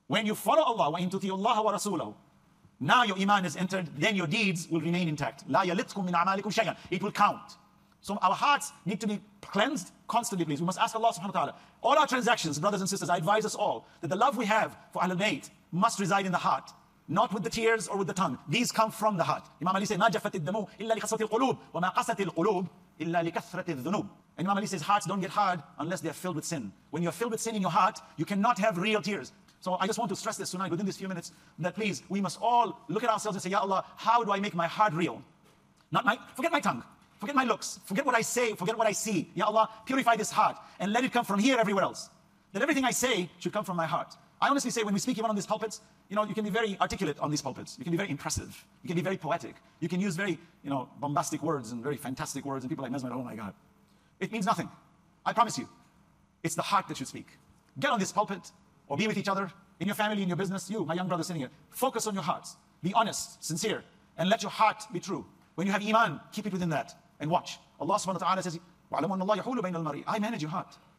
When you follow Allah, وَإِن تُطِيعُوا اللَّهَ وَرَسُولَهُ, now your iman is entered, then your deeds will remain intact. لَا يَلِتْكُم مِّنْ أَعْمَالِكُمْ شَيْئًا. It will count. So our hearts need to be cleansed constantly, please. We must ask Allah subhanahu wa ta'ala. All our transactions, brothers and sisters, I advise us all that the love we have for Ahlul Bayt must reside in the heart, not with the tears or with the tongue. These come from the heart. Imam Ali says, مَا جَفَتِ الدَّمُ إِلَّا لِقَسْوَةِ الْقُلُوبِ وَمَا قَسَتِ الْقُلُوبِ إِلَّا لِكَثْرَةِ الذُّنُوبِ. And Imam Ali says, hearts don't get hard unless they're filled with sin. When you're filled with sin in your heart, you cannot have real tears. So I just want to stress this tonight within these few minutes, that please, we must all look at ourselves and say, Ya Allah, how do I make my heart real? Forget my tongue, forget my looks, forget what I say, forget what I see. Ya Allah, purify this heart and let it come from here everywhere else. That everything I say should come from my heart. I honestly say, when we speak even on these pulpits, you can be very articulate on these pulpits. You can be very impressive. You can be very poetic. You can use very, bombastic words and very fantastic words, and people are like mesmerized, oh my God. It means nothing. I promise you. It's the heart that should speak. Get on this pulpit, or be with each other, in your family, in your business, you, my young brother sitting here. Focus on your hearts. Be honest, sincere, and let your heart be true. When you have iman, keep it within that, and watch. Allah subhanahu wa ta'ala says, وَعْلَمُوا أَنَّ اللَّهَ يَحُولُ بَيْنَ الْمَرْءِ. I manage your heart.